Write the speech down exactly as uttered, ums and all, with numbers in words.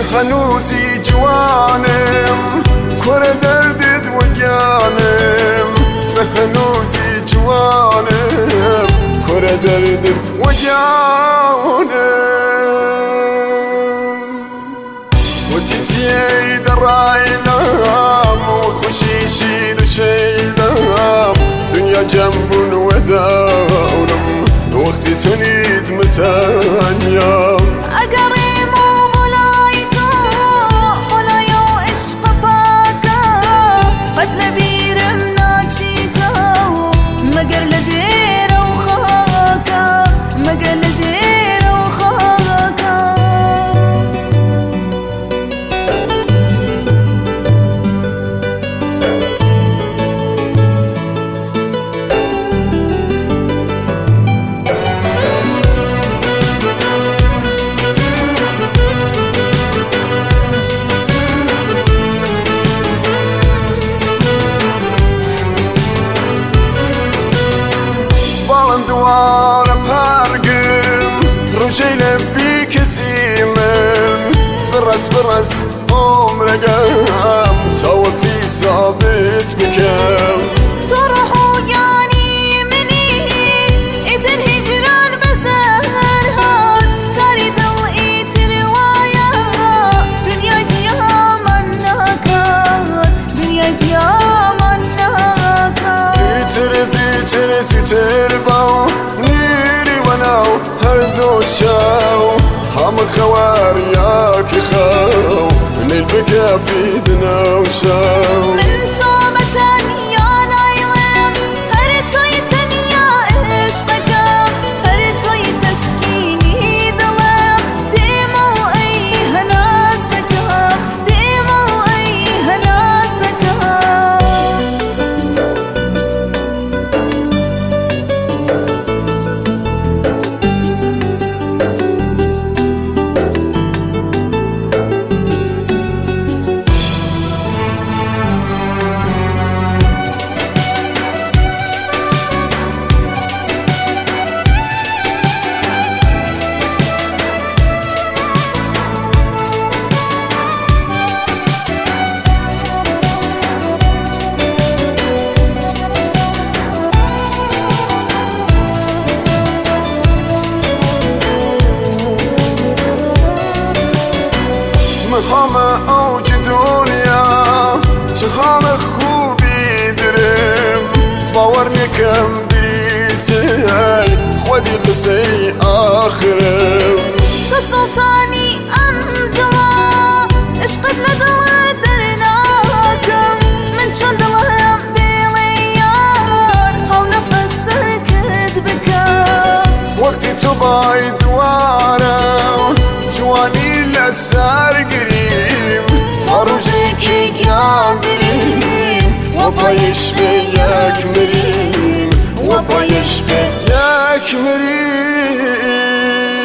هنوزي جوانم كور دردد وجانم هنوزي جوانم كور دردد وجانم وتتي درايلام وخشيشي دشيدام دنيا جنب وداورم وقتي تنيد متانيا أقريم وبلايتو بلايو عشق باكا قد لبير مناجيتو مقر لجير وخاكا مقر لجير وخاكا دوار بارقم رجي لبي كسيمن برس برس عمرقم توقي ثابت بكم تروحو يعني مني اتن هجران بسهرهات كاري ضوئي تروايا دنيا ديام الناكار دنيا ديام الناكار زيتر زيتر زيتر باو نيري وناو هردو تشاو هم خوار ياك خاو الليل بكى في دنا وشاو من توبة يا نايلم هرتو يتنيا عشقكم هرتو يتسكيني ظلم ديمو اي هناسكم ديمو اي هناسكم همه اوج دنیا چه حال خوبی درم باور نکم دریتی خودی قصه آخرم تو سلطانی اندلا عشقت لدل درناکم من چون دلهم بیلیار هاو نفس سرکت بکم وقتی تو بای دوارم جوانی لسر گریم تا روزی که گندریم و پایش به یک مریم و پایش به یک مریم